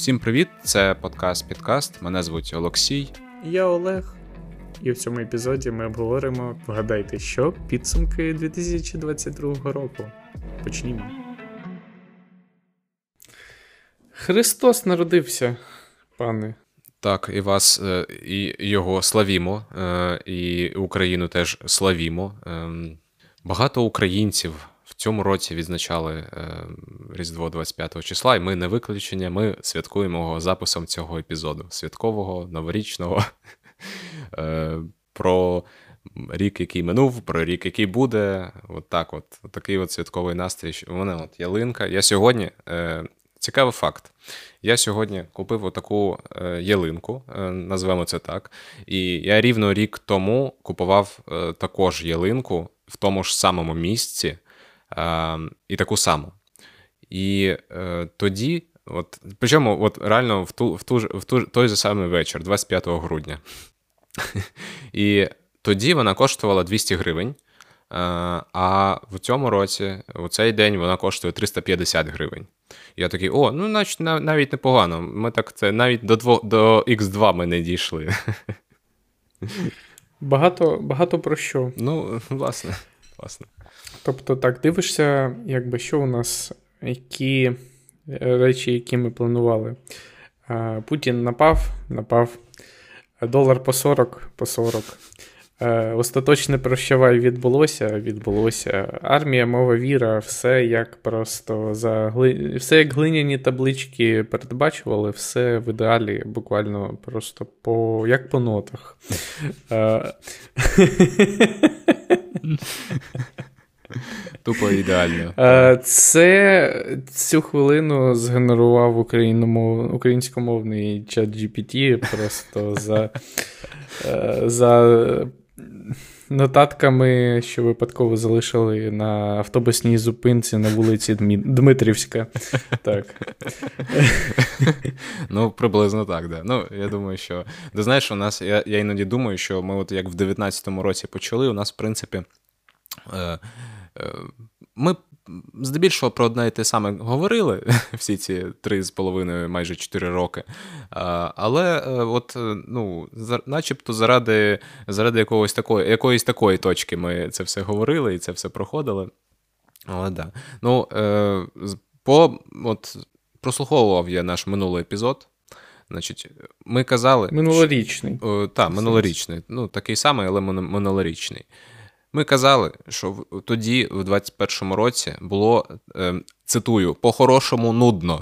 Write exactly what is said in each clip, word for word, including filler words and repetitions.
Всім привіт, це подкаст «Підкаст», мене звуть Олексій. Я Олег, і в цьому епізоді ми обговоримо, вгадайте що, підсумки дві тисячі двадцять другого року. Почнімо. Христос народився, пане. Так, і вас, і його славімо, і Україну теж славімо. Багато українців в цьому році відзначали Різдво двадцять п'ятого числа, і ми не виключення, ми святкуємо його записом цього епізоду. Святкового, новорічного, про рік, який минув, про рік, який буде. От так от, от такий от святковий настрій. У мене от ялинка. Я сьогодні, цікавий факт, я сьогодні купив отаку ялинку, назвемо це так, і я рівно рік тому купував також ялинку в тому ж самому місці, і таку саму. І е, тоді, от, причому от, реально в, ту, в, ту, в ту, той же самий вечір, двадцять п'ятого грудня. І тоді вона коштувала двісті гривень, а в цьому році, у цей день, вона коштує триста п'ятдесят гривень. Я такий, о, ну значить, навіть непогано. Ми так, це навіть до, дво, до ікс два ми не дійшли. Багато, багато про що. Ну, власне, власне. Тобто, так, дивишся, якби, що у нас, які речі, які ми планували. Путін напав, напав, долар по сорок, по сорок. Остаточне прощавай відбулося, відбулося. Армія, мова, віра, все як просто за гли... все як глиняні таблички передбачували, все в ідеалі, буквально просто по як по нотах. Тупо ідеально. Це цю хвилину згенерував українськомовний чат джі пі ті просто за, за нотатками, що випадково залишили на автобусній зупинці на вулиці Дмитрівська. Так. Ну, приблизно так, да. Ну, я думаю, що... Ти знаєш, у нас, я, я іноді думаю, що ми от як в дев'ятнадцятому році почали, у нас, в принципі, е, е, ми здебільшого про одне і те саме говорили всі ці три з половиною, майже чотири роки. Але от, ну, начебто заради, заради якогось такої, якоїсь такої точки ми це все говорили і це все проходили. Але да. Ну, по, от, прослуховував я наш минулий епізод. Значить, ми казали... Минулорічний. Так, минулорічний. Ну, такий самий, але минулорічний. Ми казали, що тоді, в двадцять першому році, було, е, цитую, по-хорошому нудно.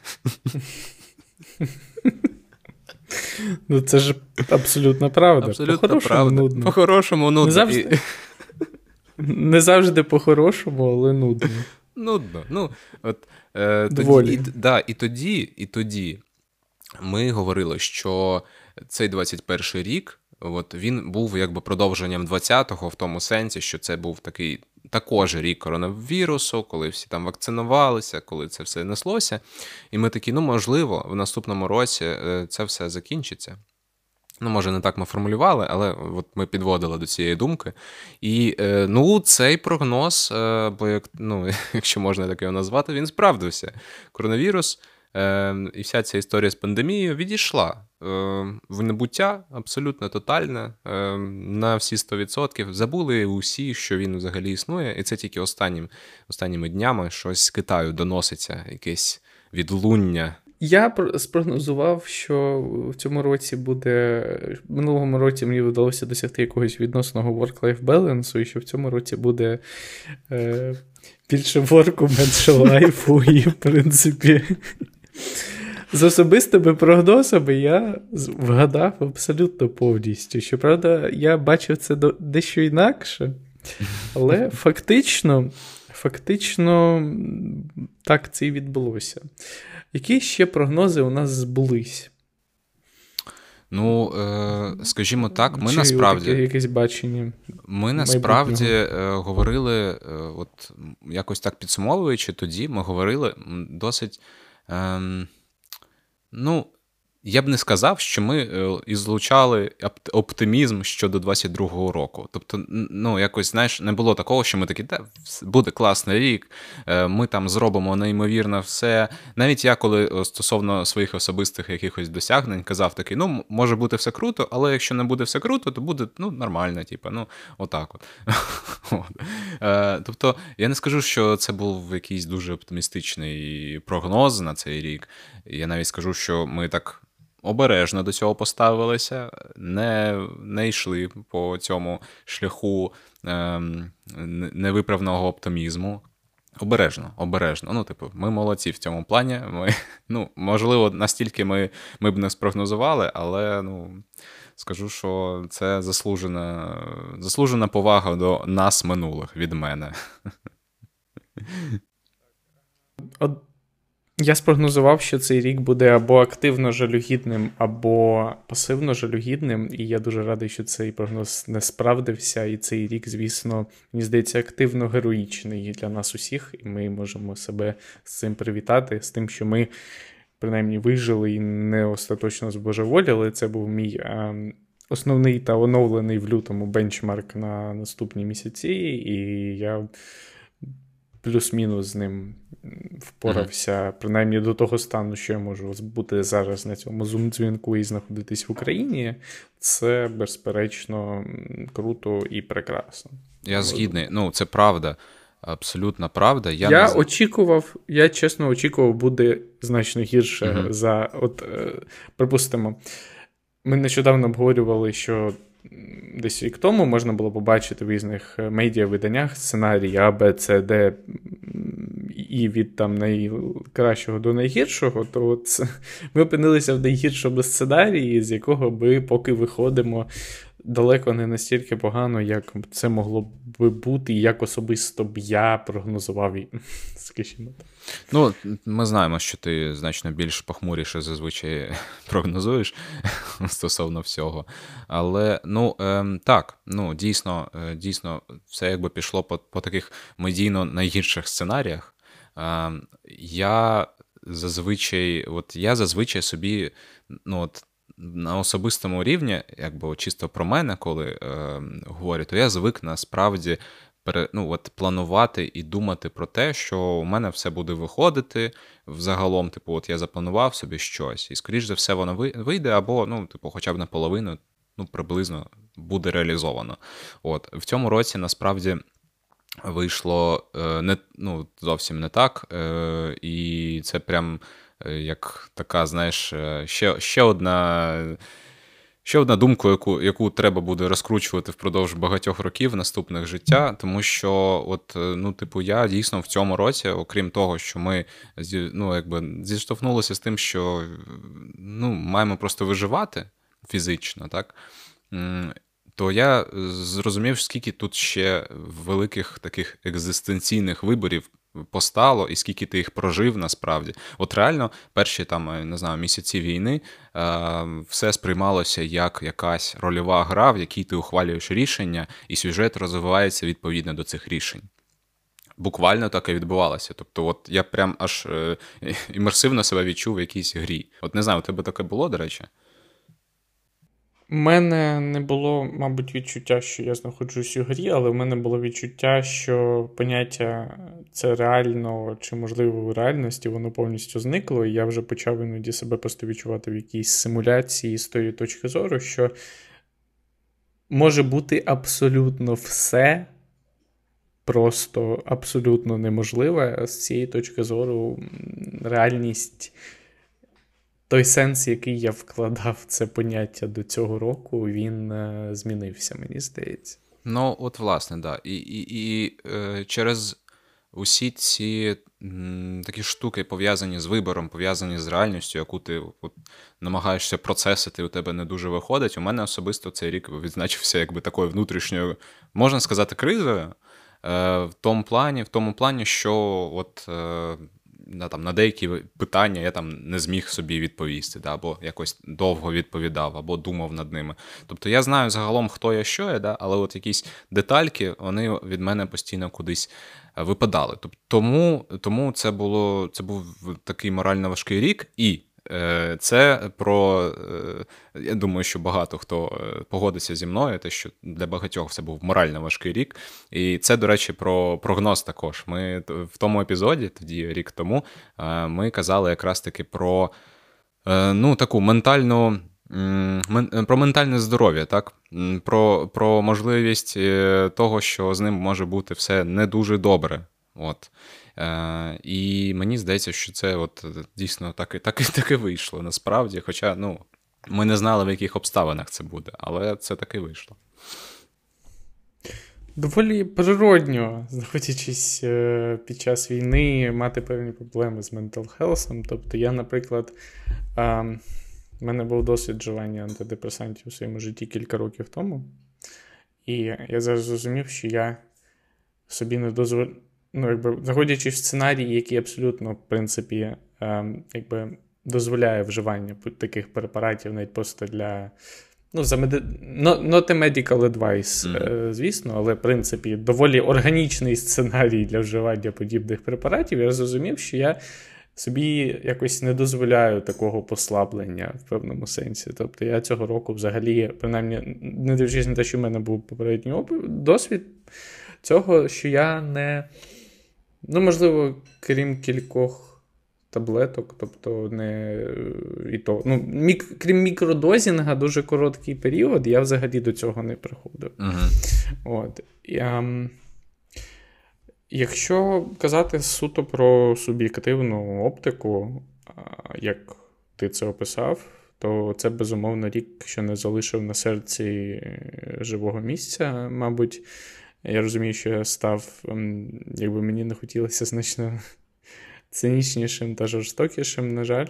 Ну, це ж абсолютно правда. Абсолютно по-хорошому правда. Нудно. По-хорошому нудно. Не завжди, Не завжди по-хорошому, але нудно. Нудно. Ну, от, е, Доволі. Тоді, і, да, і, тоді, і тоді ми говорили, що цей двадцять перший рік, от він був якби продовженням двадцятого в тому сенсі, що це був такий також рік коронавірусу, коли всі там вакцинувалися, коли це все неслося. І ми такі, ну, можливо, в наступному році це все закінчиться. Ну, може, не так ми формулювали, але от ми підводили до цієї думки. І, ну, цей прогноз, бо, як, ну, якщо можна так його назвати, він справдився. Коронавірус і вся ця історія з пандемією відійшла в небуття абсолютно тотальне, на всі сто відсотків. Забули усі, що він взагалі існує, і це тільки останнім, останніми днями щось з Китаю доноситься, якесь відлуння. Я спрогнозував, що в цьому році буде, в минулому році мені вдалося досягти якогось відносного work-life balance, і що в цьому році буде е, більше ворку, менше лайфу, і, в принципі, з особистими прогнозами я вгадав абсолютно повністю. Щоправда, я бачив це дещо інакше, але фактично, фактично так це і відбулося. Які ще прогнози у нас збулись? Ну, е, скажімо так, ми Чи насправді... Чи якесь бачення? Ми насправді е, говорили, е, от якось так підсумовуючи, тоді ми говорили досить... Е, ну, Я б не сказав, що ми е, ізлучали оп- оптимізм щодо двадцять другого року. Тобто, н- ну, якось, знаєш, не було такого, що ми такі, та, вс- буде класний рік, е, ми там зробимо неймовірно все. Навіть я, коли е, стосовно своїх особистих якихось досягнень, казав такий, ну, м- може бути все круто, але якщо не буде все круто, то буде, ну, нормально, типу, ну, отак от. От. Е, Тобто, я не скажу, що це був якийсь дуже оптимістичний прогноз на цей рік. Я навіть скажу, що ми так обережно до цього поставилися, не, не йшли по цьому шляху ем, невиправного оптимізму. Обережно, обережно. Ну, типу, ми молодці в цьому плані. Ми, ну, можливо, настільки ми, ми б не спрогнозували, але ну, скажу, що це заслужена, заслужена повага до нас минулих від мене. От я спрогнозував, що цей рік буде або активно жалюгідним, або пасивно жалюгідним, і я дуже радий, що цей прогноз не справдився. І цей рік, звісно, мені здається, активно героїчний для нас усіх, і ми можемо себе з цим привітати, з тим, що ми, принаймні, вижили і не остаточно збожеволіли. Це був мій е, основний та оновлений в лютому бенчмарк на наступні місяці, і я плюс-мінус з ним впорався, mm-hmm. принаймні до того стану, що я можу бути зараз на цьому зум-дзвінку і знаходитись в Україні. Це, безперечно, круто і прекрасно. Я згідний. Ну, це правда. Абсолютно правда. Я, я не... очікував, я чесно очікував, буде значно гірше mm-hmm. за, от, е, припустимо, ми нещодавно обговорювали, що десь рік тому можна було побачити в різних медіа-виданнях сценарії А, Б, С, Д, і від там найкращого до найгіршого, то от ми опинилися в найгіршому сценарії, з якого ми поки виходимо далеко не настільки погано, як це могло би бути, і як особисто б я прогнозував, скажімо так. Ну, ми знаємо, що ти значно більш похмуріше зазвичай прогнозуєш стосовно всього. Але, ну, ем, так, ну, дійсно, дійсно, все якби пішло по, по таких медійно найгірших сценаріях. Ем, я зазвичай, от я зазвичай собі, ну, от, на особистому рівні, якби чисто про мене, коли е, говорю, то я звик насправді пере, ну, от, планувати і думати про те, що у мене все буде виходити взагалом, типу, от я запланував собі щось, і, скоріш за все, воно вийде, або, ну, типу, хоча б наполовину, ну, приблизно буде реалізовано. От, в цьому році, насправді, вийшло е, не, ну, зовсім не так, е, і це прям як така, знаєш, ще, ще одна ще одна думка, яку, яку треба буде розкручувати впродовж багатьох років наступних життя, тому що, от, ну, типу, я дійсно в цьому році, окрім того, що ми, ну, якби, зіштовхнулися з тим, що, ну, маємо просто виживати фізично, так, то я зрозумів, скільки тут ще великих таких екзистенційних виборів постало, і скільки ти їх прожив насправді. От реально, перші там, не знаю, місяці війни е, все сприймалося як якась рольова гра, в якій ти ухвалюєш рішення, і сюжет розвивається відповідно до цих рішень. Буквально так і відбувалося. Тобто, от я прям аж е, імерсивно себе відчув в якійсь грі. От не знаю, у тебе таке було, до речі? У мене не було, мабуть, відчуття, що я знаходжусь у грі, але в мене було відчуття, що поняття це реально чи можливо в реальності, воно повністю зникло, і я вже почав іноді себе просто відчувати в якійсь симуляції з тої точки зору, що може бути абсолютно все, просто абсолютно неможливе, а з цієї точки зору реальність... Той сенс, який я вкладав в це поняття до цього року, він е, змінився, мені здається. Ну, от, власне, да. І, і, і е, через усі ці м, такі штуки, пов'язані з вибором, пов'язані з реальністю, яку ти от, намагаєшся процесити, у тебе не дуже виходить, у мене особисто цей рік відзначився якби такою внутрішньою, можна сказати, кризою, е, в тому плані, в тому плані, що от... Е, На, там, на деякі питання я там не зміг собі відповісти, да, або якось довго відповідав, або думав над ними. Тобто я знаю загалом, хто я, що я, да, але от якісь детальки, вони від мене постійно кудись випадали. Тобто, тому, тому це, було, це був такий морально важкий рік, і Це про, я думаю, що багато хто погодиться зі мною, те, що для багатьох це був морально важкий рік. І це, до речі, про прогноз також. Ми в тому епізоді, тоді рік тому, ми казали якраз таки про, ну, таку ментальну, про ментальне здоров'я, так? Про, про можливість того, що з ним може бути все не дуже добре. От. Е, і мені здається, що це от дійсно так і, так, і, так і вийшло насправді. Хоча, ну, ми не знали, в яких обставинах це буде, але це так і вийшло. Доволі природньо, знаходячись е, під час війни, мати певні проблеми з mental health. Тобто я, наприклад, е, в мене був досвід вживання антидепресантів у своєму житті кілька років тому. І я зараз зрозумів, що я собі не дозволяю, ну, якби, заходячи в сценарій, який абсолютно, в принципі, е, якби, дозволяє вживання таких препаратів навіть просто для, ну, за меди... not a medical advice, mm-hmm. е, звісно, але, в принципі, доволі органічний сценарій для вживання подібних препаратів, я зрозумів, що я собі якось не дозволяю такого послаблення в певному сенсі. Тобто я цього року взагалі, принаймні, не дивлячись на те, що в мене був попередній досвід цього, що я не, ну, можливо, крім кількох таблеток, тобто не і то, ну, мік, крім мікродозінга, дуже короткий період, я взагалі до цього не приходив. Uh-huh. От. І, а, якщо казати суто про суб'єктивну оптику, як ти це описав, то це, безумовно, рік, що не залишив на серці живого місця, мабуть. Я розумію, що я став, якби мені не хотілося, значно цинічнішим та жорстокішим, на жаль.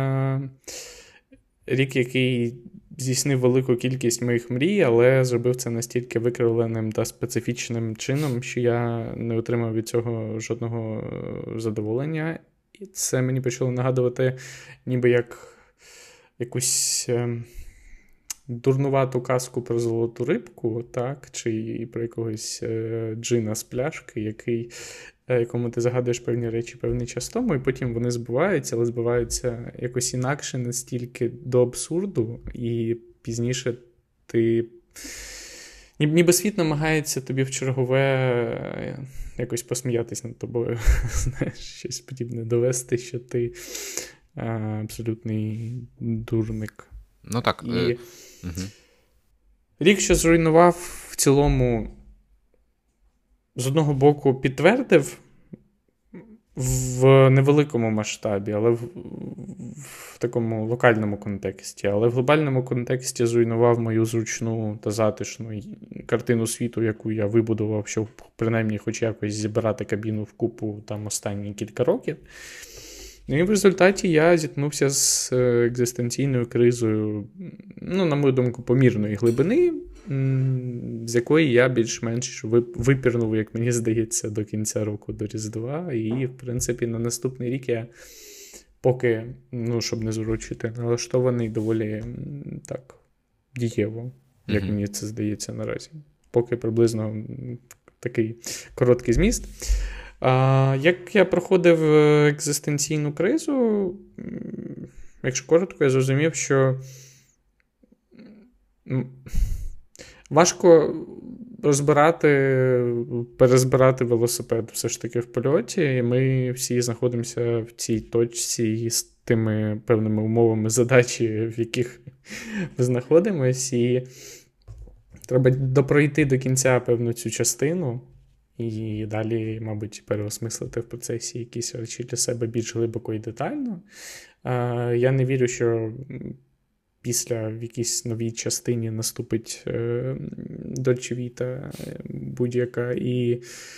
Рік, який здійснив велику кількість моїх мрій, але зробив це настільки викривленим та специфічним чином, що я не отримав від цього жодного задоволення. І це мені почало нагадувати ніби як якусь дурнувату казку про золоту рибку, так, чи про якогось е, джина з пляшки, який, е, якому ти загадуєш певні речі певний час тому, і потім вони збуваються, але збуваються якось інакше, настільки до абсурду, і пізніше ти ніби світ намагається тобі в чергове е, якось посміятись над тобою, знаєш, щось подібне довести, що ти е, абсолютний дурник. Ну так. І е... рік, що зруйнував в цілому, з одного боку, підтвердив в невеликому масштабі, але в, в такому локальному контексті, але в глобальному контексті зруйнував мою зручну та затишну картину світу, яку я вибудував, щоб принаймні хоч якось зібрати кабіну в купу там останні кілька років. І в результаті я зіткнувся з екзистенційною кризою, ну, на мою думку, помірної глибини, з якої я більш-менш випірнув, як мені здається, до кінця року, до Різдва. І, в принципі, на наступний рік я поки, ну, щоб не зурочити, налаштований доволі так дієво, як mm-hmm. мені це здається наразі. Поки приблизно такий короткий зміст. А, як я проходив екзистенційну кризу, якщо коротко, я зрозумів, що важко розбирати, перезбирати велосипед все ж таки в польоті, і ми всі знаходимося в цій точці з тими певними умовами задачі, в яких ми знаходимося, і треба допройти до кінця певну цю частину, і далі, мабуть, переосмислити в процесі якісь речі для себе більш глибоко і детально. Я не вірю, що після в якійсь новій частині наступить Dolce Vita будь-яка, і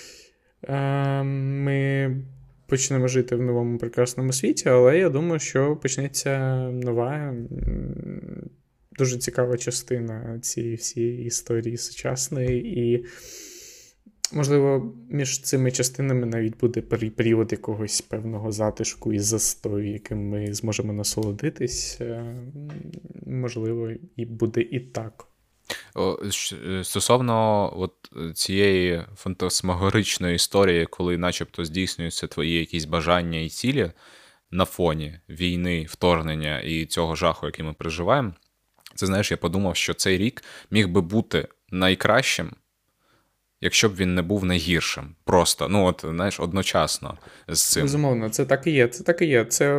ми почнемо жити в новому прекрасному світі, але я думаю, що почнеться нова, дуже цікава частина цієї всієї історії сучасної, і можливо, між цими частинами навіть буде період якогось певного затишку і застою, яким ми зможемо насолодитись. Можливо, і буде і так. Стосовно от цієї фантасмагоричної історії, коли начебто здійснюються твої якісь бажання і цілі, на фоні війни, вторгнення і цього жаху, який ми переживаємо, це, знаєш, я подумав, що цей рік міг би бути найкращим, якщо б він не був найгіршим. Просто, ну от, знаєш, одночасно з цим. Безумовно, це так і є. Це так і є. Це,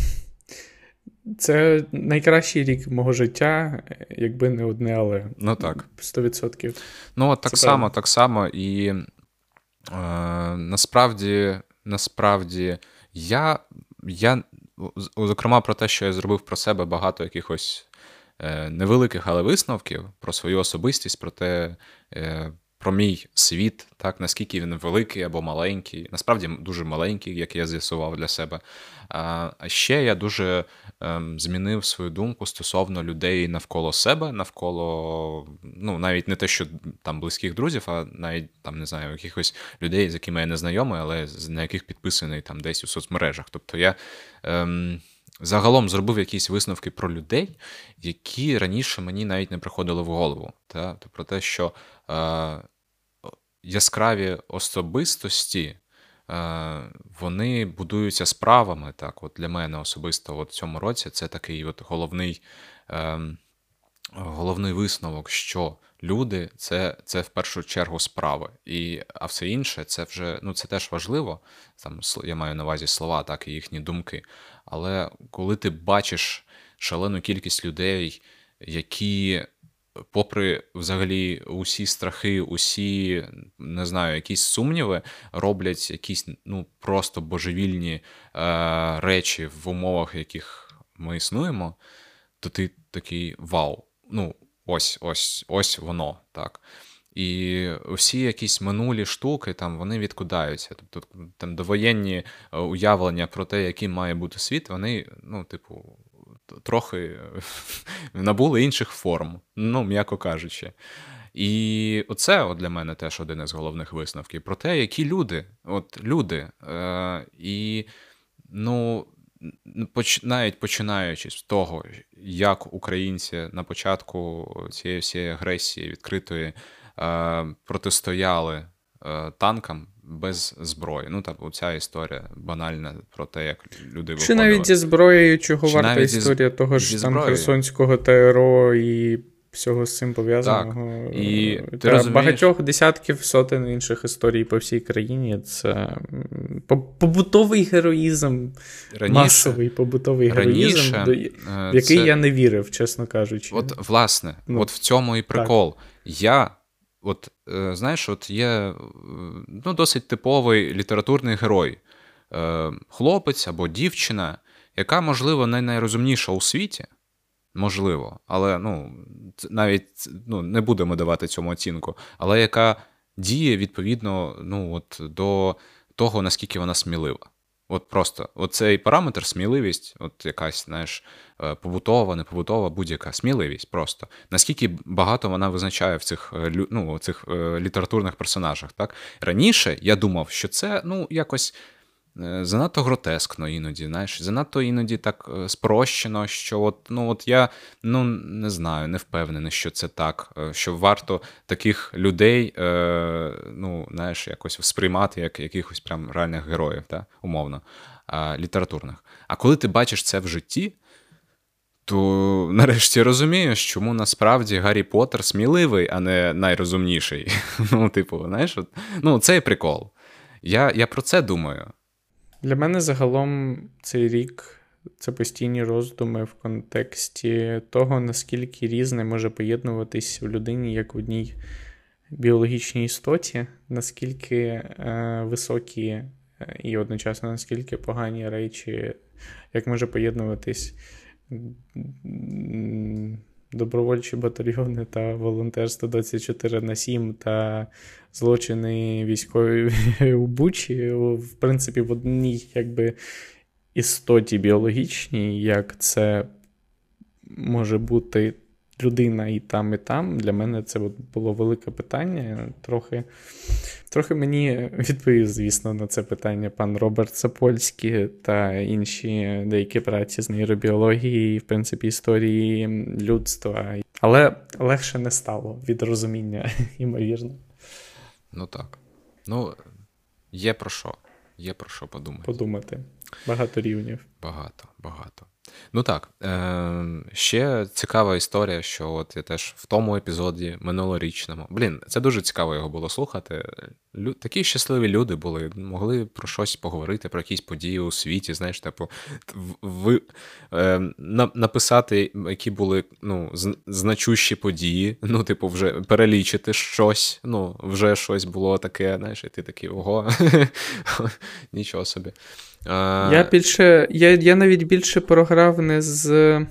це найкращий рік мого життя, якби не одне, але ну, так. сто відсотків. Ну, от так це само, правда. так само. І е, насправді, насправді, я, я, зокрема, про те, що я зробив про себе багато якихось е, невеликих, але висновків, про свою особистість, про те, е, про мій світ, так, наскільки він великий або маленький. Насправді дуже маленький, як я з'ясував для себе. А ще я дуже ем, змінив свою думку стосовно людей навколо себе, навколо, ну, навіть не те, що там близьких друзів, а навіть, там, не знаю, якихось людей, з якими я не знайомий, але на яких підписаний там десь у соцмережах. Тобто я ем, загалом зробив якісь висновки про людей, які раніше мені навіть не приходили в голову. Та? Тобто про те, що е, яскраві особистості, вони будуються справами. Так, от для мене особисто от в цьому році це такий от головний, е, головний висновок, що люди – це, це в першу чергу справи. І, а все інше – це вже, ну, це теж важливо. Там, я маю на увазі слова, так, і їхні думки. Але коли ти бачиш шалену кількість людей, які попри взагалі усі страхи, усі, не знаю, якісь сумніви, роблять якісь, ну, просто божевільні е, речі в умовах, в яких ми існуємо, то ти такий вау, ну, ось, ось, ось воно, так. І всі якісь минулі штуки, там, вони відкидаються. Тобто там довоєнні уявлення про те, яким має бути світ, вони, ну, типу, трохи набули інших форм, ну, м'яко кажучи. І оце от для мене теж один із головних висновків. Про те, які люди, от люди. Е, і, ну, поч, навіть починаючи з того, як українці на початку цієї всієї агресії відкритої е, протистояли е, танкам без зброї. Ну, так, оця історія банальна про те, як люди виходили. Чи навіть зі зброєю, чого Чи варта навіть історія зі, того ж там Херсонського ТРО і всього з цим пов'язаного. Так, і ти та розумієш... багатьох десятків, сотень інших історій по всій країні. Це побутовий героїзм, раніше, масовий побутовий героїзм, раніше, в який це... я не вірив, чесно кажучи. От, власне, ну, от в цьому і прикол. Так. Я, от, знаєш, от є, ну, досить типовий літературний герой. Хлопець або дівчина, яка, можливо, не найрозумніша у світі, можливо, але, ну, навіть, ну, не будемо давати цьому оцінку, але яка діє відповідно, ну, от, до того, наскільки вона смілива. От просто, оцей параметр сміливість, от якась, знаєш, побутова, непобутова, будь-яка сміливість просто. Наскільки багато вона визначає в цих, ну, цих літературних персонажах, так? Раніше я думав, що це, ну, якось занадто гротескно іноді, знаєш, занадто іноді так спрощено, що от, ну, от я, ну, не знаю, не впевнений, що це так, що варто таких людей, е, ну, знаєш, якось сприймати як якихось прям реальних героїв, та, умовно, е, літературних. А коли ти бачиш це в житті, то нарешті розумієш, чому насправді Гаррі Поттер сміливий, а не найрозумніший. Ну, типу, знаєш, от, ну, цей прикол. Я, я про це думаю. Для мене загалом цей рік – це постійні роздуми в контексті того, наскільки різне може поєднуватись в людині як в одній біологічній істоті, наскільки е, високі і одночасно наскільки погані речі, як може поєднуватись добровольчі батальйони та волонтерство двадцять чотири на сім та злочини військові у Бучі, в принципі, в одній, якби, істоті біологічній, як це може бути людина і там, і там. Для мене це було велике питання. Трохи, трохи мені відповів, звісно, на це питання пан Роберт Сапольський та інші деякі праці з нейробіології, в принципі, історії людства. Але легше не стало від розуміння, ймовірно. Ну так. Ну, є про що. Є про що подумати. Подумати. Багато рівнів. Багато, багато. Ну так, е- ще цікава історія, що от я теж в тому епізоді минулорічному. Блін, це дуже цікаво його було слухати. Лю- Такі щасливі люди були, могли про щось поговорити, про якісь події у світі, знаєш, типу, в, е- на- написати, які були ну, з- значущі події, ну, типу, вже перелічити щось, ну, вже щось було таке, знаєш, і ти такий, ого, нічого собі. А... Я більше, я, я навіть більше програв не з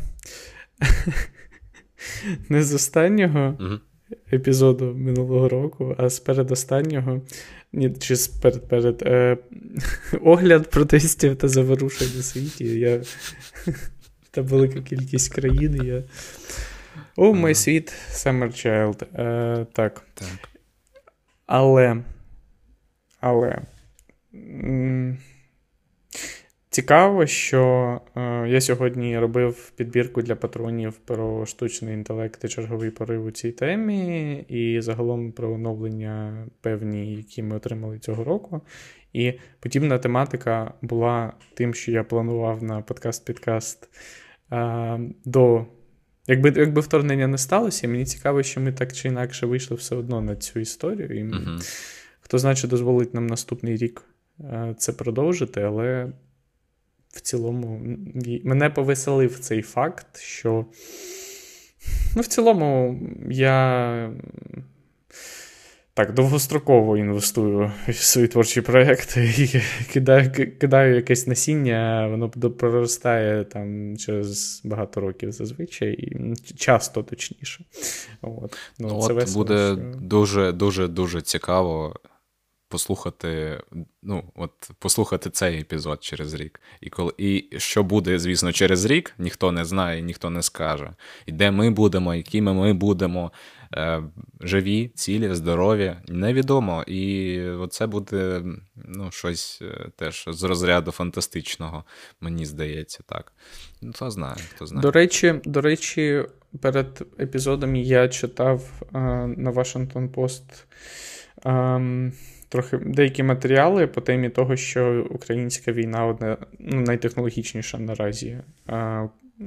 не з останнього uh-huh. епізоду минулого року, а з передостаннього, ні, чи з перед, перед е, огляд протестів та заворушень у світі. Я, та велика кількість країн. Я... О, мій світ, Summer Child. Е, так. так. Але, але... М- Цікаво, що е, я сьогодні робив підбірку для патронів про штучний інтелект і черговий порив у цій темі, і загалом про оновлення певні, які ми отримали цього року. І подібна тематика була тим, що я планував на подкаст-підкаст е, до... Якби, якби вторгнення не сталося, мені цікаво, що ми так чи інакше вийшли все одно на цю історію. І uh-huh. хто знає, що дозволить нам наступний рік е, це продовжити, але... В цілому, мене повеселив цей факт, що, ну, в цілому, я так довгостроково інвестую в свої творчі проєкти і кидаю, кидаю якесь насіння, воно проростає там через багато років зазвичай, і часто точніше. От, ну, ну, це от весело, буде що... дуже-дуже-дуже цікаво послухати, ну, от послухати цей епізод через рік. І коли і що буде, звісно, через рік, ніхто не знає, ніхто не скаже. І де ми будемо, якими ми будемо, е, живі, цілі, здорові, невідомо. І оце буде, ну, щось теж з розряду фантастичного, мені здається, так. Ну, хто знає, хто знає. До речі, до речі, перед епізодом я читав е, на Washington Post е, трохи деякі матеріали по темі того, що українська війна одна, ну, найтехнологічніша наразі. А,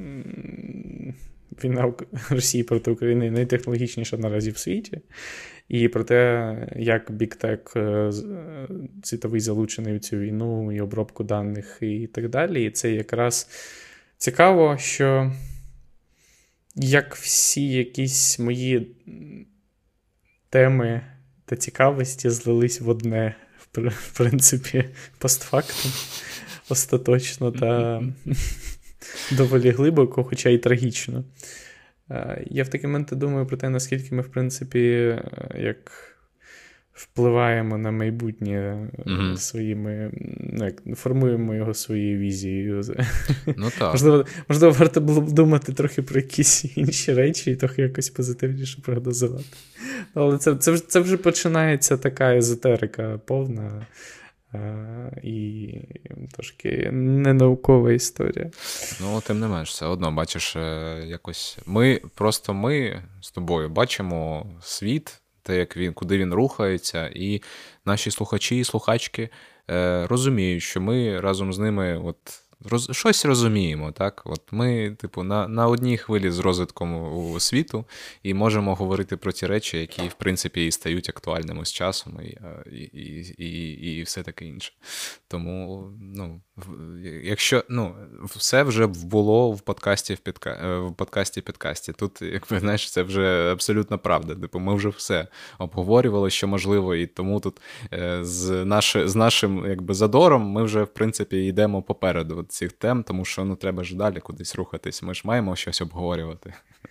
війна Росії проти України найтехнологічніша наразі в світі. І про те, як бік-тек світовий залучений в цю війну, і обробку даних, і так далі. І це якраз цікаво, що як всі якісь мої теми та цікавості злились в одне, в принципі, постфактум, остаточно та доволі глибоко, хоча й трагічно. Я в такі моменти думаю про те, наскільки ми, в принципі, як впливаємо на майбутнє mm-hmm. своїми, ну, як, формуємо його своєю візією. Ну, так. Можливо, можливо, варто було б думати трохи про якісь інші речі і трохи якось позитивніше прогнозувати. Але це, це, це вже починається така езотерика повна а, і трошки ненаукова історія. Ну, тим не менш, все одно, бачиш, якось ми, просто ми з тобою бачимо світ, те, як він, куди він рухається, і наші слухачі і слухачки е, розуміють, що ми разом з ними от, роз, щось розуміємо. Так? От ми, типу, на, на одній хвилі з розвитком у світу і можемо говорити про ті речі, які, в принципі, і стають актуальними з часом, і, і, і, і все таке інше. Тому, ну, якщо, ну, все вже було в подкасті в, підка... в подкасті підкасті. Тут, якби, знаєш, це вже абсолютно правда. Типу, ми вже все обговорювали, що можливо, і тому тут з, наш... з нашим, якби, задором ми вже, в принципі, йдемо попереду цих тем, тому що, ну, треба ж далі кудись рухатись. Ми ж маємо щось обговорювати.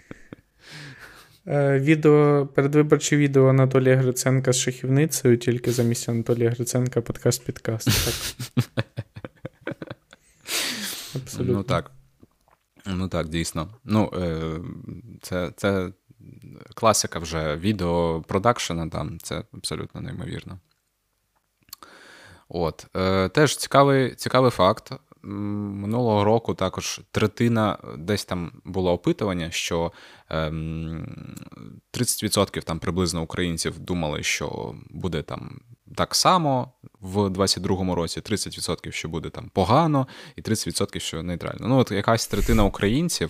Відео, передвиборче відео Анатолія Гриценка з шахівницею, тільки замість Анатолія Гриценка подкаст-підкаст. Так. Абсолютно. Ну так. Ну так, дійсно. Ну, це, це класика вже відеопродакшена, там, це абсолютно неймовірно. От. Теж цікавий, цікавий факт. Минулого року також третина, десь там було опитування, що тридцять відсотків там приблизно українців думали, що буде там так само, в двадцять другому році. тридцять відсотків, що буде там погано, і тридцять відсотків, що нейтрально. Ну, от якась третина українців.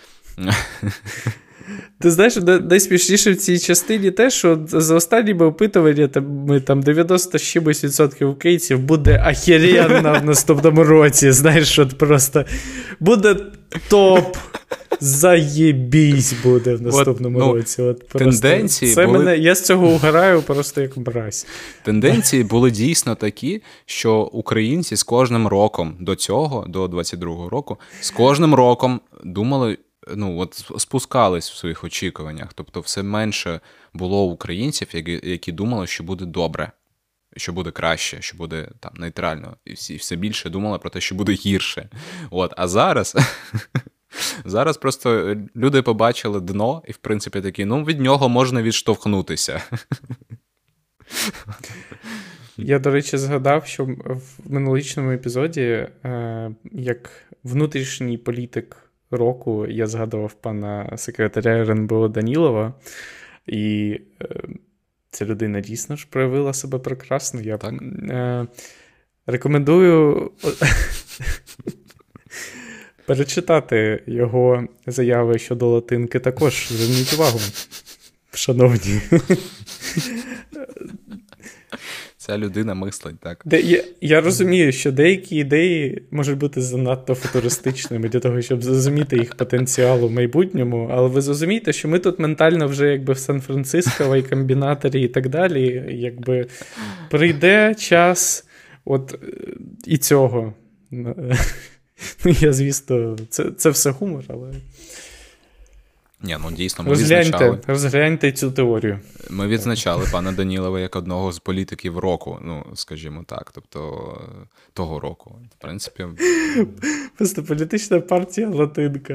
Ти знаєш, найсмішніше в цій частині те, що за останніми опитуваннями там дев'яносто з чимось відсотків українців буде ахеренно в наступному році. Знаєш, от просто буде топ, заєбісь буде в наступному от, ну, році. От тенденції це були... мене, я з цього угораю просто як мразь. Тенденції були дійсно такі, що українці з кожним роком до цього, до двадцять другого року, з кожним роком думали, ну, от спускались в своїх очікуваннях. Тобто все менше було українців, які, які думали, що буде добре, що буде краще, що буде там нейтрально. І всі все більше думали про те, що буде гірше. От, а зараз... Зараз просто люди побачили дно і, в принципі, такі, ну, від нього можна відштовхнутися. Я, до речі, згадав, що в минулорічному епізоді, як внутрішній політик року, я згадував пана секретаря ер ен бе о Данілова, і ця людина дійсно ж проявила себе прекрасно. Я так? рекомендую перечитати його заяви щодо латинки також. Зверніть увагу, шановні. Ця людина мислить, так. Де, я, я розумію, що деякі ідеї можуть бути занадто футуристичними для того, щоб зрозуміти їх потенціал у майбутньому, але ви зрозумієте, що ми тут ментально вже якби в Сан-Франциско, в комбінаторі і так далі, якби прийде час от і цього. Ну, я, звісно, це, це все гумор, але... Ні, ну дійсно, ми розгляньте, відзначали... Розгляньте цю теорію. Ми відзначали пана Данілова як одного з політиків року, ну, скажімо так, тобто того року. В принципі... Просто політична партія латинка.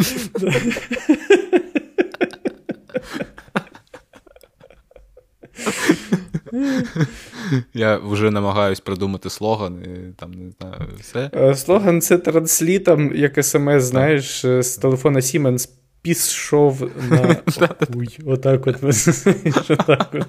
Я вже намагаюсь придумати слоган, і там, не знаю, все. Слоган – це транслітом, як смс, знаєш, з телефона Siemens пішов на... Уй, отак от. Отак от.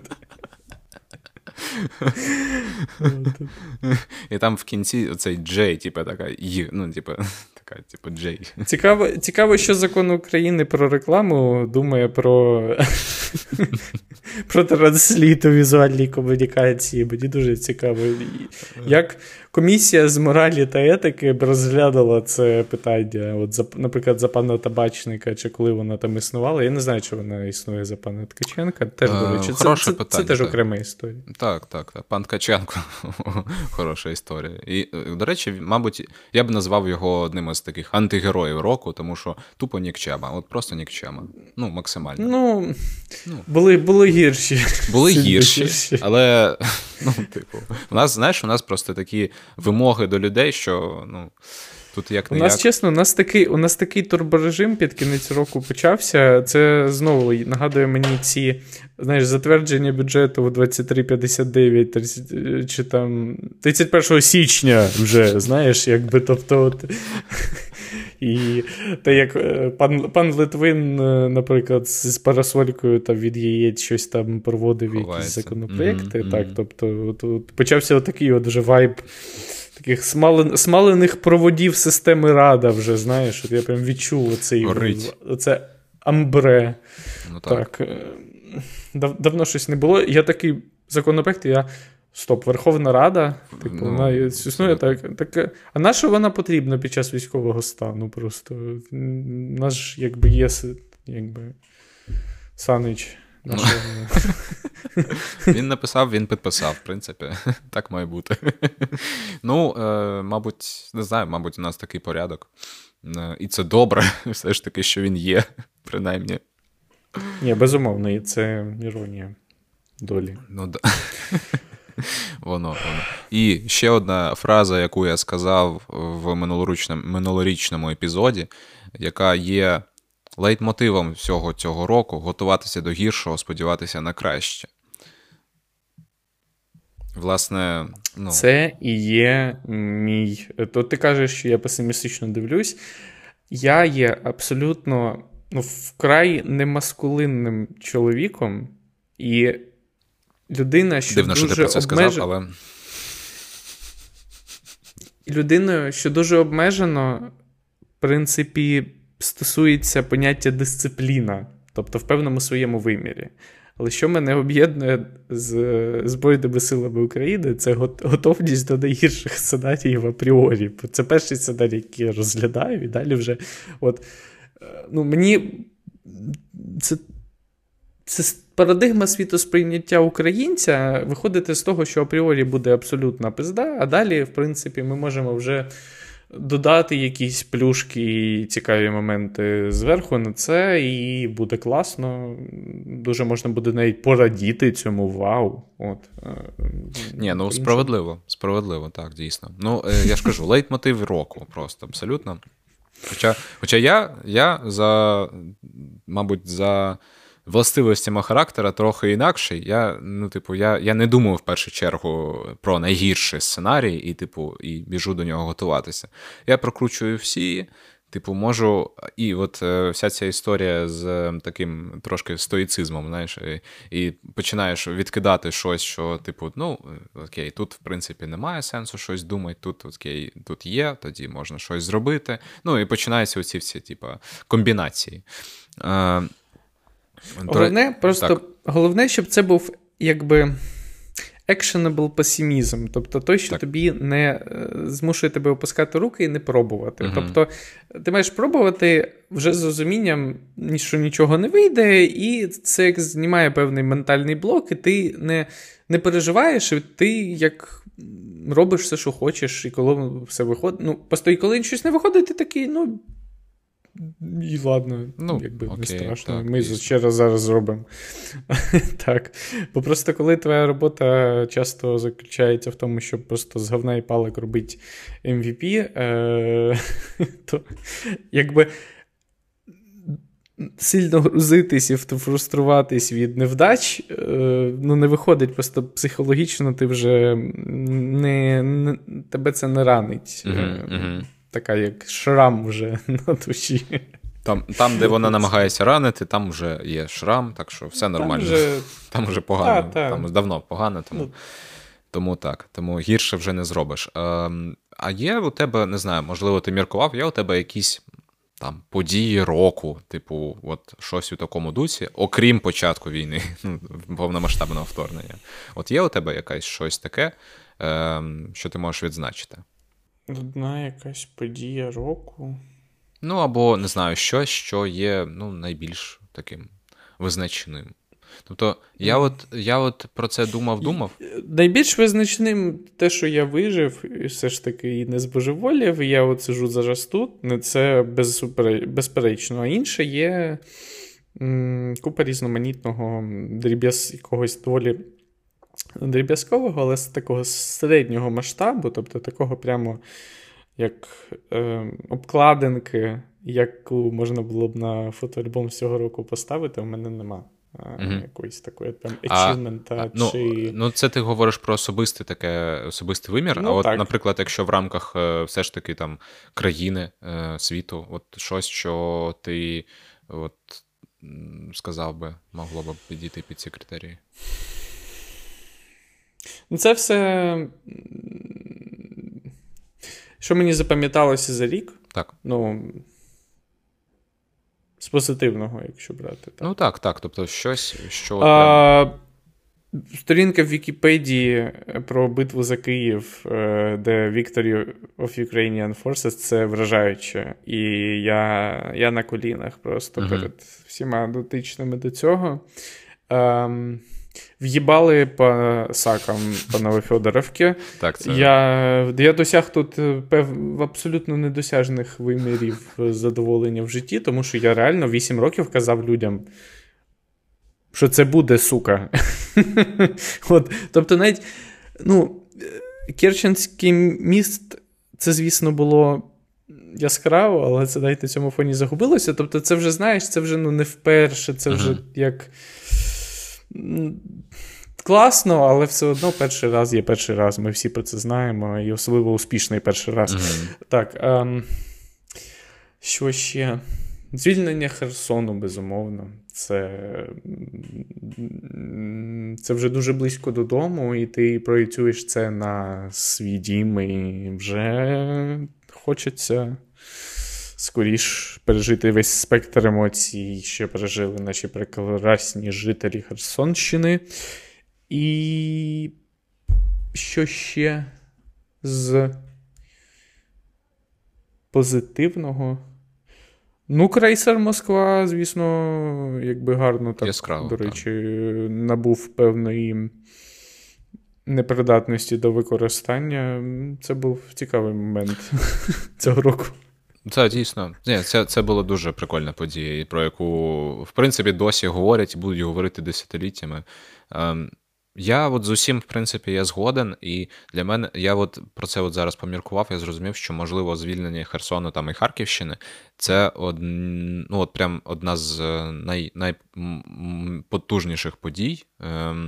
І там в кінці оцей Джей, типу, така, ну, типу, така, типу, Джей. Цікаво, цікаво, що закон України про рекламу думає про... про трансліт у візуальній комунікації. Мені дуже цікаво. Як комісія з моралі та етики б розглядала це питання, от, за, наприклад, за пана Табачника, чи коли вона там існувала. Я не знаю, чи вона існує за пана Ткаченка. Теж, до речі, це, це, це, це теж окрема історія. Так, так, так. Пан Ткаченко. Хороша історія. І, до речі, мабуть, я б назвав його одним із таких антигероїв року, тому що тупо нікчема. От просто нікчема. Ну, максимально. Ну, ну. були, були гірші. Були гірші, гірші, але, ну, типу, у нас, знаєш, у нас просто такі вимоги до людей, що, ну, тут як не У нас, як... чесно, у нас такий, у нас такий турборежим під кінець року почався. Це, знову, нагадує мені ці, знаєш, затвердження бюджету в двадцять три п'ятдесят дев'ять, тридцять, чи там тридцять першого січня вже, знаєш, якби, тобто, от... І те, як пан, пан Литвин, наприклад, з парасолькою там від яєць щось там проводив, Ховається. Якісь законопроєкти, mm-hmm. так, тобто от, от, почався отакий от вже вайб таких смален, смалених проводів системи Рада вже, знаєш, от я прям відчув оцей, оце амбре. Ну, так. так. Дав, давно щось не було. Я такий законопроєкт, я... Стоп, Верховна Рада, типу, ну, вона існує так, так. А на що вона потрібна під час військового стану? Просто у нас ж якби є, якби Санич. Ну, він написав, він підписав, в принципі. Так має бути. Ну, е, мабуть, не знаю, мабуть, у нас такий порядок. Е, і це добре, все ж таки, що він є, принаймні. Ні, безумовно, і це іронія долі. Ну, да. Воно, воно. І ще одна фраза, яку я сказав в минулорічному, минулорічному епізоді, яка є лейтмотивом всього цього року: готуватися до гіршого, сподіватися на краще. Власне, ну... Це і є мій... То ти кажеш, що я песимістично дивлюсь. Я є абсолютно, ну, вкрай немаскулинним чоловіком, і людина, що Дивно, дуже що ти про це обмеж... сказав, але... людиною, що дуже обмежено, в принципі, стосується поняття дисципліна, тобто в певному своєму вимірі. Але що мене об'єднує з Збройними силами України, це готовність до найгірших сценаріїв апріорі. Це перший сценарій, який я розглядаю, і далі вже от, ну, мені це, це парадигма світосприйняття українця виходити з того, що апріорі буде абсолютна пизда, а далі, в принципі, ми можемо вже додати якісь плюшки і цікаві моменти зверху на це, і буде класно. Дуже можна буде навіть порадіти цьому, вау. От. Ні, ну справедливо, справедливо, так, дійсно. Ну, я ж кажу, лейтмотив року просто, абсолютно. Хоча, хоча я, я за, мабуть, за властивостями характера трохи інакший. Я, ну, типу, я, я не думаю в першу чергу про найгірший сценарій і, типу, і біжу до нього готуватися. Я прокручую всі, типу, можу, і от вся ця історія з таким трошки стоїцизмом, знаєш, і, і починаєш відкидати щось, що, типу, ну, окей, тут, в принципі, немає сенсу щось думати, тут, окей, тут є, тоді можна щось зробити. Ну, і починаються оці всі, типу, комбінації. Головне, просто, так. Головне, щоб це був, якби, actionable песимізм, тобто той, що так. тобі не змушує тебе опускати руки і не пробувати. Угу. Тобто ти маєш пробувати вже з розумінням, що нічого не вийде, і це як знімає певний ментальний блок, і ти не, не переживаєш, і ти як робиш все, що хочеш, і коли все виходить, ну, просто і коли щось не виходить, ти такий, ну, і ладно, ну, якби окей, не страшно, так, ми дійсно. Ще раз зараз зробимо. Так. Бо просто коли твоя робота часто заключається в тому, щоб просто з говна і палок робити ем ві пі, е- то якби сильно грузитись і фруструватись від невдач, е- ну не виходить, просто психологічно ти вже не, не тебе це не ранить. Uh-huh, uh-huh. Така як шрам вже на душі. Там, там, де вона намагається ранити, там вже є шрам, так що все нормально. Там вже, там вже погано, та, там давно погано, тому, ну. тому так, тому гірше вже не зробиш. А, а є у тебе, не знаю, можливо, ти міркував, є у тебе якісь там події року, типу, от щось у такому дусі, окрім початку війни, повномасштабного вторгнення. От є у тебе якесь щось таке, що ти можеш відзначити? Одна якась подія року. Ну, або, не знаю, щось, що є, ну, найбільш таким визначним. Тобто, я от, я от про це думав-думав. Найбільш визначним те, що я вижив, і все ж таки і не збожеволів, і я от сиджу зараз тут, це безперечно. А інше є м, купа різноманітного дріб'яз якогось доволі дріб'язкового, але з такого середнього масштабу, тобто такого прямо як е, обкладинки, яку можна було б на фотоальбом з цього року поставити, у мене нема. Mm-hmm. Якоїсь такої там ачівмента. Ну, чи... ну, це ти говориш про особистий таке, особистий вимір, ну, а от, так. Наприклад, якщо в рамках все ж таки там країни, світу, от щось, що ти от, сказав би, могло б підійти під ці критерії? Це все, що мені запам'яталося за рік. Так. Ну, з позитивного, якщо брати. Так. Ну так, так. Тобто щось, що... А, сторінка в Вікіпедії про битву за Київ, де Victory of Ukrainian Forces, це вражаюче. І я, я на колінах просто uh-huh. перед всіма дотичними до цього. А, в'їбали по сакам по Новофьодоровці. Так, це... я, я досяг тут пев, абсолютно недосяжних вимірів задоволення в житті, тому що я реально вісім років казав людям, що це буде, сука. От, тобто навіть, ну, Керченський міст, це, звісно, було яскраво, але це навіть на цьому фоні загубилося. Тобто це вже, знаєш, це вже ну, не вперше, це вже uh-huh. як... Класно, але все одно перший раз є перший раз. Ми всі про це знаємо. І особливо успішний перший раз. Mm-hmm. Так. Ем, що ще? Звільнення Херсону, безумовно. Це, це вже дуже близько додому, і ти проєцюєш це на свій дім, і вже хочеться скоріш пережити весь спектр емоцій, що пережили наші прекрасні жителі Херсонщини. І що ще з позитивного? Ну, крейсер Москва, звісно, якби гарно так, яскраво, до речі, так. набув певної непридатності до використання. Це був цікавий момент цього року. Це дійсно, ні, це, це була дуже прикольна подія, про яку, в принципі, досі говорять і будуть говорити десятиліттями. Ем, я от з усім, в принципі, я згоден, і для мене, я от про це от зараз поміркував, я зрозумів, що, можливо, звільнення Херсону там і Харківщини – це од, ну, от прям одна з най, найпотужніших подій, ем,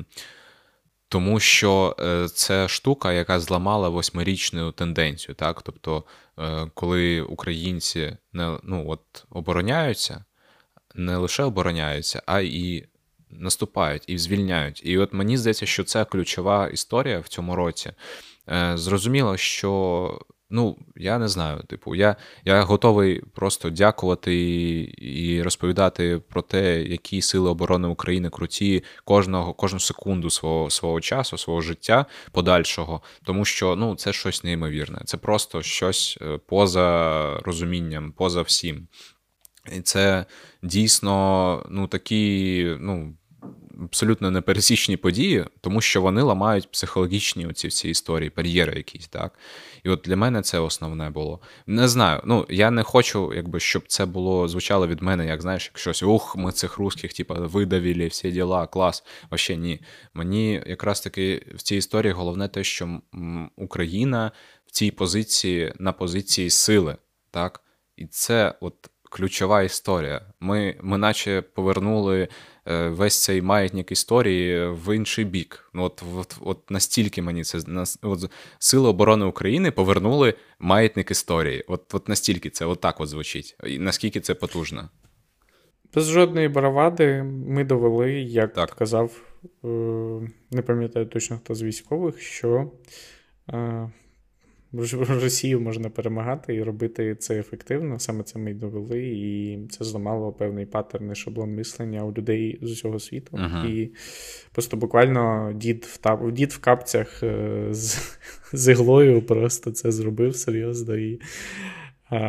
тому що це штука, яка зламала восьмирічну тенденцію, так? Тобто, коли українці не, ну, от, обороняються, не лише обороняються, а і наступають, і звільняють. І от мені здається, що це ключова історія в цьому році. Зрозуміло, що, ну, я не знаю, типу, я, я готовий просто дякувати і, і розповідати про те, які сили оборони України круті кожного, кожну секунду свого, свого часу, свого життя подальшого, тому що, ну, це щось неймовірне. Це просто щось поза розумінням, поза всім. І це дійсно, ну, такі, ну, абсолютно непересічні події, тому що вони ламають психологічні оці всі історії, бар'єри якісь, так? І от для мене це основне було. Не знаю, ну, я не хочу, якби, щоб це було, звучало від мене, як, знаєш, як щось, ух, ми цих русських, типа, видавили, всі діла, клас. Вообще ні. Мені якраз таки в цій історії головне те, що Україна в цій позиції, на позиції сили, так? І це от ключова історія. Ми, ми наче повернули весь цей маятник історії в інший бік. Ну, от, от, от настільки мені це... От, Сили оборони України повернули маятник історії. От, от настільки це от так от звучить. І наскільки це потужно. Без жодної бравади ми довели, як так. казав, не пам'ятаю точно хто з військових, що Росію можна перемагати і робити це ефективно. Саме це ми й довели, і це зламало певний паттерн і шаблон мислення у людей з усього світу. Uh-huh. І просто буквально дід в, тап... дід в капцях з... з іглою просто це зробив серйозно. І а...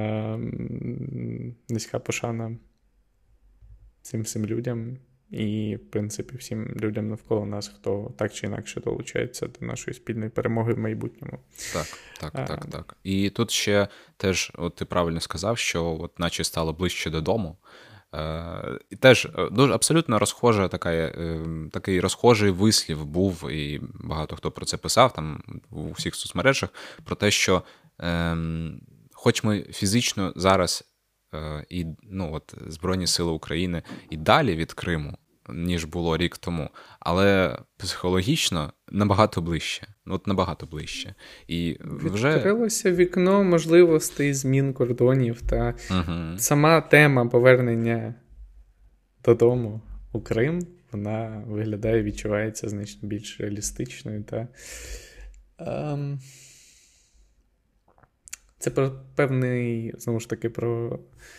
низька пошана цим всім людям. І, в принципі, всім людям навколо нас, хто так чи інакше долучається до нашої спільної перемоги в майбутньому. Так, так, а, так, так. І тут ще теж, от ти правильно сказав, що от наче стало ближче додому. Е, і теж дуже абсолютно розхожа така, е, такий розхожий вислів був, і багато хто про це писав там у всіх соцмережах, про те, що е, хоч ми фізично зараз і, ну, от, Збройні Сили України і далі від Криму, ніж було рік тому, але психологічно набагато ближче. От набагато ближче. І вже... Відкрилося вікно можливостей змін кордонів, та угу. сама тема повернення додому у Крим, вона виглядає, відчувається значно більш реалістичною. Та... Ем... Це про певний, знову ж таки, про...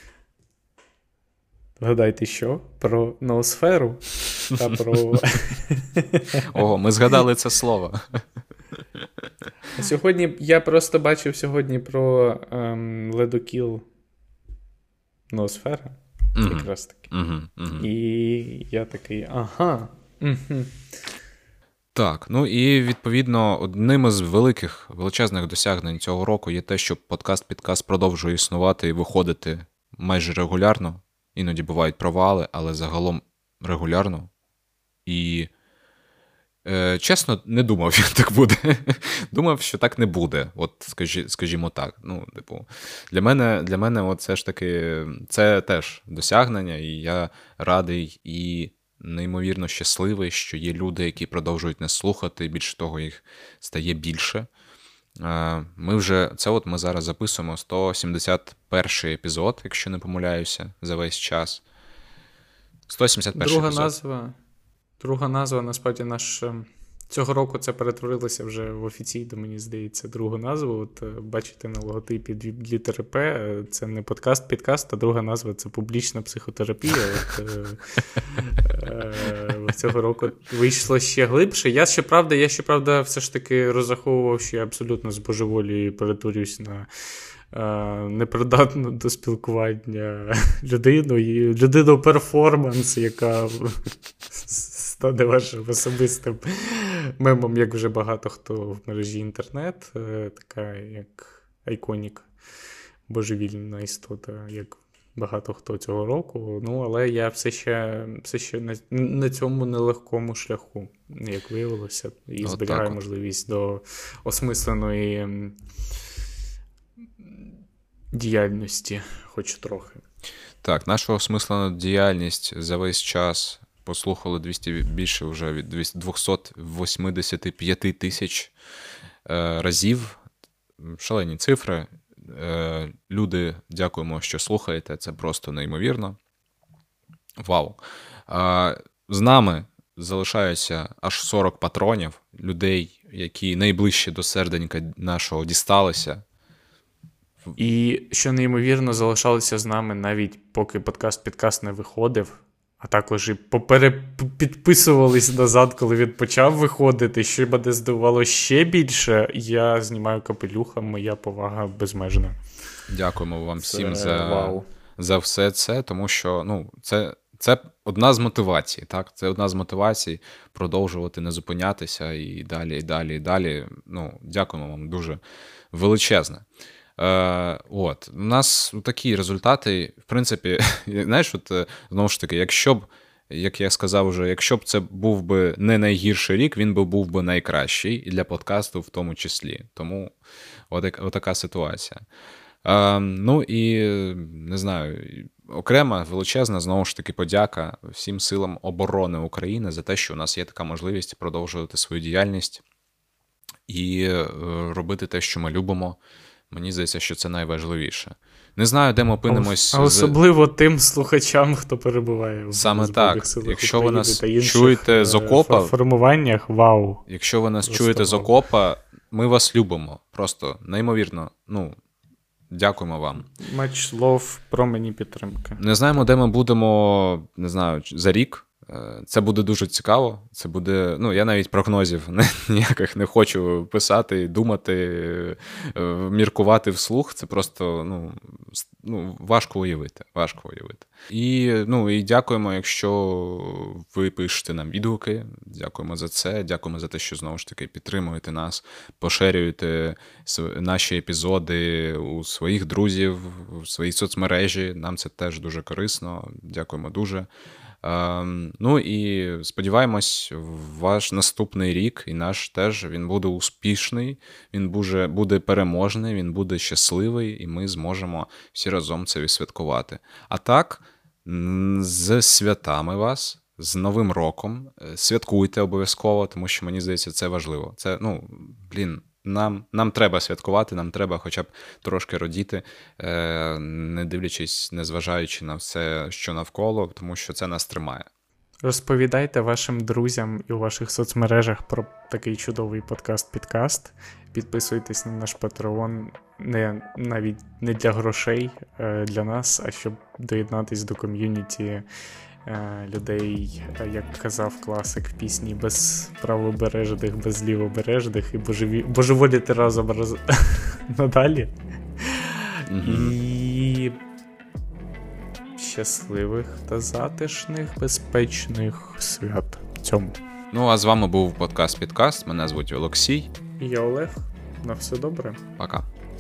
Вгадайте що? Про ноосферу та про... Ого, ми згадали це слово. Сьогодні, я просто бачив сьогодні про ем, ледокіл ноосфера. Mm-hmm. Якраз таки. Mm-hmm. Mm-hmm. І я такий, ага. Mm-hmm. Так, ну і, відповідно, одним із великих, величезних досягнень цього року є те, що подкаст-підкаст продовжує існувати і виходити майже регулярно. Іноді бувають провали, але загалом регулярно. І, е, чесно, не думав, що так буде. Думав, що так не буде, от скажі, скажімо так. Ну, типу, для мене, для мене от все ж таки, це теж досягнення, і я радий і неймовірно щасливий, що є люди, які продовжують нас слухати, і більше того, їх стає більше. Ми вже, це от ми зараз записуємо сто сімдесят перший епізод, якщо не помиляюся, за весь час. сто сімдесят перший друга епізод. Назва, друга назва, насправді, наш... Цього року це перетворилося вже в офіційну, мені здається, другу назву. От бачите на логотипі дві літери П. Це не подкаст-підкаст, а друга назва – це публічна психотерапія. От, е, е, цього року вийшло ще глибше. Я, щоправда, я, щоправда, все ж таки розраховував, що я абсолютно збожеволію і перетворююсь на е, непридатну до спілкування людину, і людину-перформанс, яка стане вашим особистим мемом, як вже багато хто в мережі інтернет, така як Айконік, божевільна істота, як багато хто цього року. Ну, але я все ще, все ще на, на цьому нелегкому шляху, як виявилося, і зберігаю можливість до осмисленої діяльності, хоч трохи. Так, нашу осмислену діяльність за весь час послухали двісті, більше вже від двісті вісімдесят п'ять тисяч е, разів. Шалені цифри. Е, люди, дякуємо, що слухаєте. Це просто неймовірно. Вау. Е, з нами залишаються аж сорок патронів, людей, які найближче до серденька нашого дісталися. І, що неймовірно, залишалися з нами навіть поки подкаст-підкаст не виходив. А також і поперепідписувались назад, коли він почав виходити, що мене здивувало ще більше. Я знімаю капелюха, моя повага безмежна. Дякуємо вам це всім за, за все це, тому що ну, це, це одна з мотивацій. Так? Це одна з мотивацій продовжувати, не зупинятися і далі, і далі, і далі. Ну, дякуємо вам дуже величезне. Е, от. У нас такі результати, в принципі, знаєш, от, знову ж таки, якщо б, як я сказав вже, якщо б це був би не найгірший рік, він би був би найкращий, і для подкасту в тому числі. Тому от, от така ситуація. Е, ну і, не знаю, окрема, величезна, знову ж таки, подяка всім силам оборони України за те, що у нас є така можливість продовжувати свою діяльність і е, робити те, що ми любимо. Мені здається, що це найважливіше. Не знаю, де ми опинимось. А особливо з... тим слухачам, хто перебуває в Саме так. Якщо ви нас та чуєте з окопа, формуваннях, вау. Якщо ви нас Просто чуєте з окопа, ми вас любимо. Просто неймовірно. Ну, дякуємо вам. Much love, промені підтримки. Не знаємо, де ми будемо, не знаю, за рік. Це буде дуже цікаво. Це буде, ну, я навіть прогнозів ніяких не хочу писати, думати, міркувати вслух. Це просто, ну, ну важко уявити, важко уявити. І, ну, і дякуємо, якщо ви пишете нам відгуки. Дякуємо за це. Дякуємо за те, що, знову ж таки, підтримуєте нас, поширюєте наші епізоди у своїх друзів, у своїй соцмережі. Нам це теж дуже корисно. Дякуємо дуже. Uh, ну і сподіваємось, ваш наступний рік і наш теж, він буде успішний, він буде, буде переможний, він буде щасливий, і ми зможемо всі разом це відсвяткувати. А так, з святами вас, з Новим роком, святкуйте обов'язково, тому що, мені здається, це важливо. Це, ну, блін, Нам, нам треба святкувати, нам треба хоча б трошки радіти, е, не дивлячись, не зважаючи на все, що навколо, тому що це нас тримає. Розповідайте вашим друзям і у ваших соцмережах про такий чудовий подкаст-підкаст. Підписуйтесь на наш Patreon не, навіть не для грошей е, для нас, а щоб доєднатись до ком'юніті людей, як казав класик в пісні, без правобережних, без лівобережних і божеві... божеволіти разом раз... надалі. Mm-hmm. І щасливих та затишних, безпечних свят в цьому. Ну, а з вами був подкаст-підкаст. Мене звуть Олексій. І я Олег. На все добре. Пока.